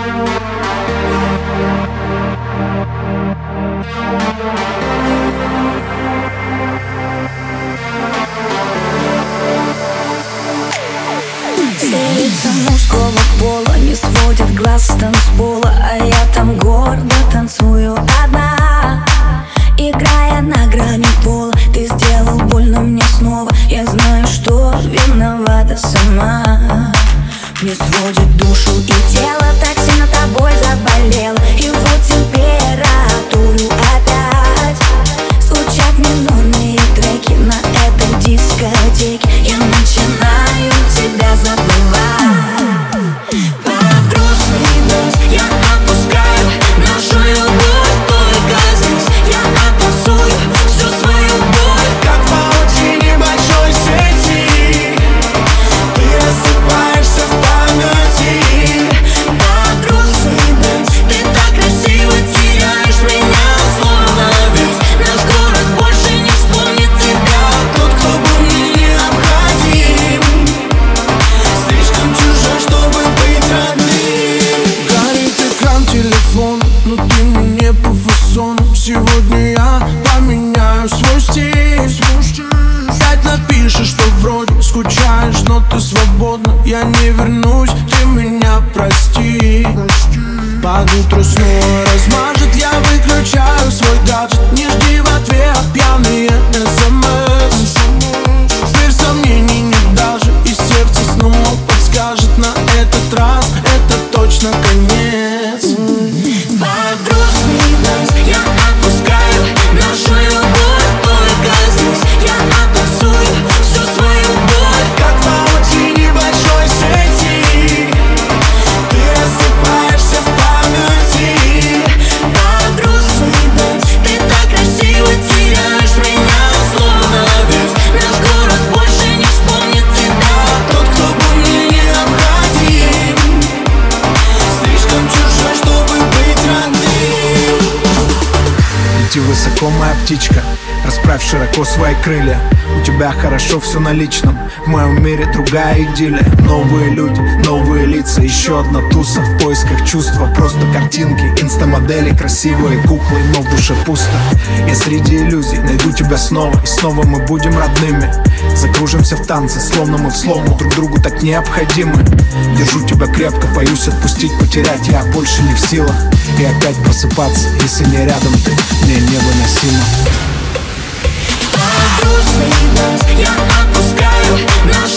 Сердце мужского пола не сводит глаз с танцпола, а я там гордо танцую одна, играя на грани пола. Ты сделал больно мне снова, я знаю, что виновата сама. Мне сводит душу и тело, так сильно тобой заболело. И вот температуру опять звучат минорные треки на этой дискотеке. Я начинаю тебя забывать. Под грустный дождь я отпускаю нашу любовь только здесь. Я отпускаю всю свою боль, как в паутине большой сети. Ты рассыпаешься в памяти. под грустный дождь. Ты так красиво теряешь меня, словно весь наш город больше не вспомнит тебя. Тот, кто был мне необходим, слишком чужой, чтобы быть родным. Горит экран телефона, но ты мне по фасону. Сегодня я поменяю свой стиль. Опять напишешь, что вроде скучаешь, но ты свободна. Я не вернусь, ты меня прости. Под утро снова размажет, я выключаю свой гаджет. Не жди в ответ пьяные СМС. Теперь сомнений нет даже, и сердце снова подскажет: на этот раз это точно конец. Под грустный дождь Я отпускаю нашу любовь только здесь. Я отпускаю всю свою боль, как в паутине большой сети. Ты рассыпаешься в памяти. под грустный дождь. Ты так красиво теряешь меня, словно весь наш город больше не вспомнит тебя. Тот, кто был мне необходим, слишком чужой, чтобы быть родным. Лети высоко, моя птичка, расправь широко свои крылья. У тебя хорошо все на личном, в моем мире другая идиллия. Новые люди, новые лица, еще одна туса в поисках чувства. Просто картинки, инстамодели, красивые куклы, но в душе пусто. Я среди иллюзий найду тебя снова, и снова мы будем родными. Закружимся в танце, словно мы в слому друг другу так необходимы. Держу тебя крепко, боюсь отпустить, потерять я больше не в силах. И опять просыпаться, если не рядом ты, мне невыносимо. Под грустный дождь я отпускаю нашу